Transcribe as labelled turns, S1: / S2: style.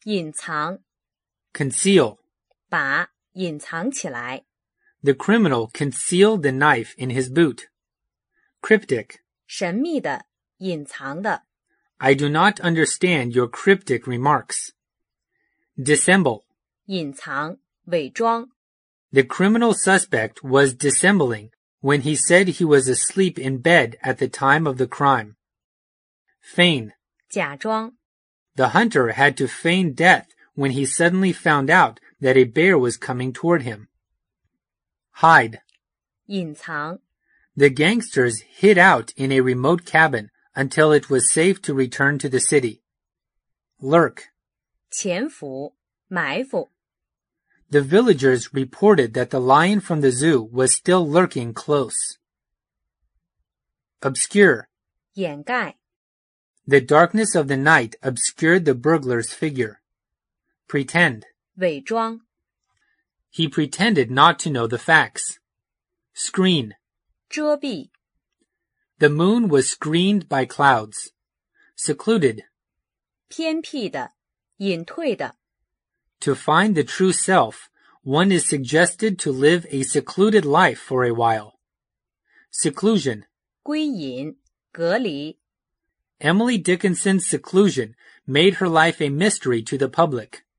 S1: 隐藏
S2: conceal.
S1: 把隐藏起来
S2: The criminal concealed the knife in his boot. Cryptic.
S1: 神秘的隐藏的
S2: I do not understand your cryptic remarks. Dissemble.
S1: 隐藏伪装
S2: The criminal suspect was dissembling when he said he was asleep in bed at the time of the crime. Feign.
S1: 假装
S2: The hunter had to feign death when he suddenly found out that a bear was coming toward him. Hide.
S1: 隐藏
S2: The gangsters hid out in a remote cabin until it was safe to return to the city. Lurk.
S1: 潜伏埋伏
S2: The villagers reported that the lion from the zoo was still lurking close. Obscure.
S1: 掩盖
S2: The darkness of the night obscured the burglar's figure. Pretend.
S1: 伪装
S2: He pretended not to know the facts. Screen.
S1: 遮蔽
S2: The moon was screened by clouds. Secluded.
S1: 偏僻的隐退的
S2: To find the true self, one is suggested to live a secluded life for a while. Seclusion.
S1: 归隐隔离
S2: Emily Dickinson's seclusion made her life a mystery to the public.